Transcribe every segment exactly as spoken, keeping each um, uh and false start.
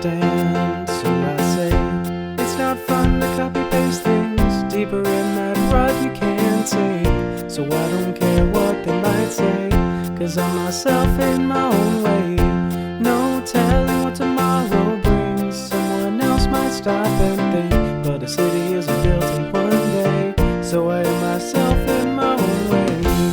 understand. So I say, it's not fun to copy paste things deeper in that rut you can't take. So I don't care what they might say, 'cause I'm myself in my own way. No telling what tomorrow brings. Someone else might stop and think, but a city isn't built in one day. So I am myself in my own way.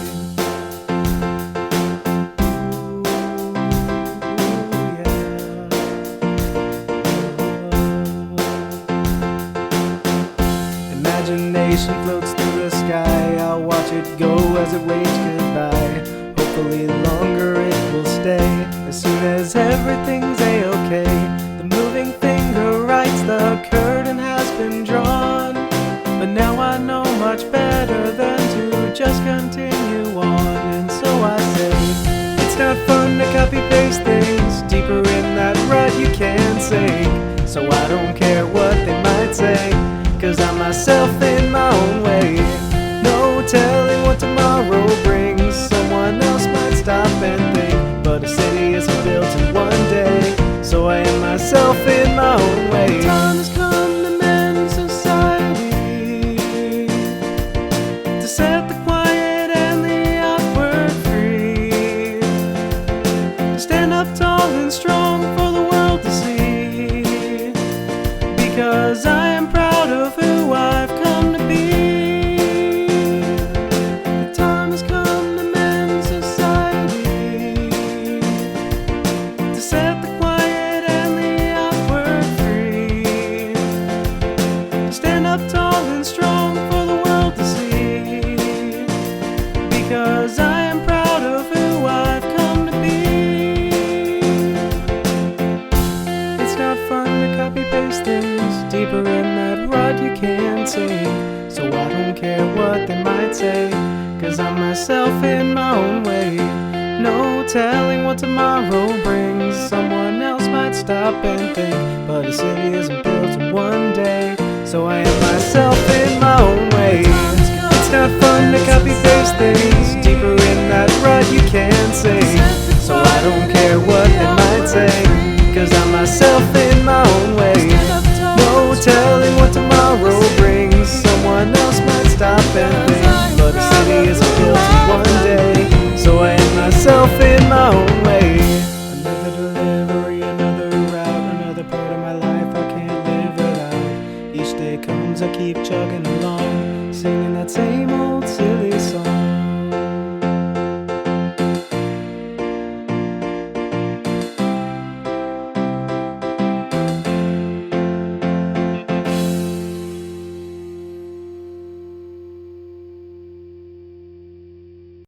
Imagination floats through the sky. I'll watch it go as it waves goodbye. Hopefully longer it will stay. As soon as everything's a-okay, the moving finger writes the curtain has been drawn. But now I know much better than to just continue on. And so I say, it's not fun to copy paste things deeper in that rut you can't sink. So I don't care what they might say, 'cause I'm myself in my own way. No telling what tomorrow brings. Someone else might stop and think, but a city isn't built in one day. So I am myself in my own way. Time has come to mend society, to set the quiet and the awkward free, to stand up tall and strong for the world to see, because I am proud of who I've come to be. The time has come to mend society, to set the quiet and the awkward free, to stand up tall and strong for the world to see, because I am proud of who I've come to be. It's not fun to copy paste things deeper in that rut you can't see. So I don't care what they might say, 'cause I'm myself in my own way. No telling what tomorrow brings. Someone else might stop and think, but a city isn't built in one day. So I am myself in my own way. It's not fun to copy paste things deeper in that rut